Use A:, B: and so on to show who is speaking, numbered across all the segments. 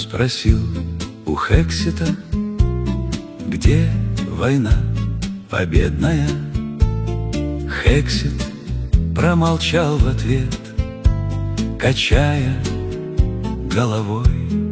A: спросил у Хексита, где война победная. Хексит промолчал в ответ, качая головой.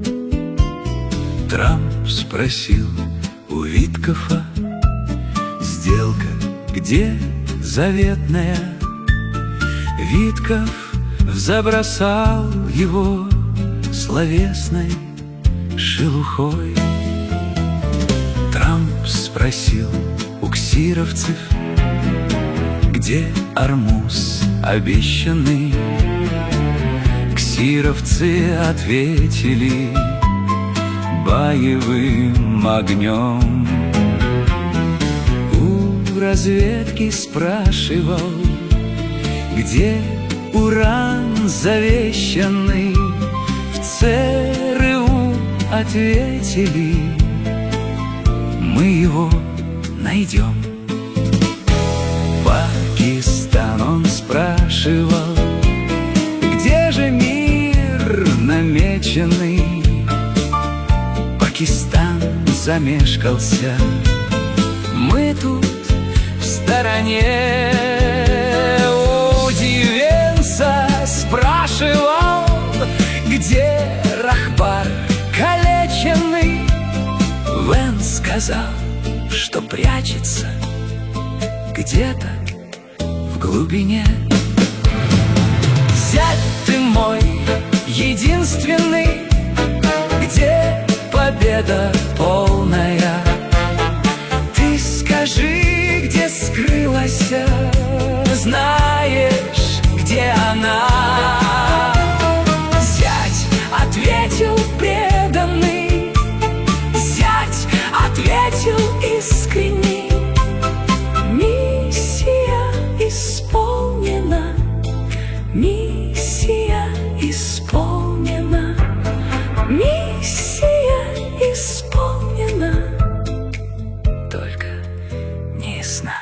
A: Трамп спросил у Виткофа, сделка где заветная. Витков взабросал его словесной шелухой. Трамп спросил у ксировцев, где Ормуз обещанный. Ксировцы ответили боевым огнем. У разведки спрашивал, где уран завещанный. В ЦРУ ответили, мы его найдем. Пакистан он спрашивал, где же мир намеченный. Пакистан замешкался, мы тут в стороне. У Дивенса спрашивал, где Рахбар калеченный. Вэн сказал, что прячется где-то в глубине. Зять ты мой единственный, где победа полная? Ты скажи, где скрылась, знаешь, где она? Зять ответил преданный, зять ответил искренний. Миссия исполнена, миссия исполнена, миссия исполнена, только не ясна.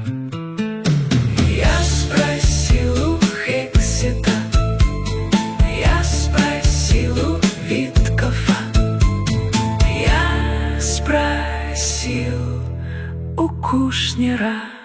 A: Я спросил у Хексита, я спросил у Виткофа, я спросил у Кушнера.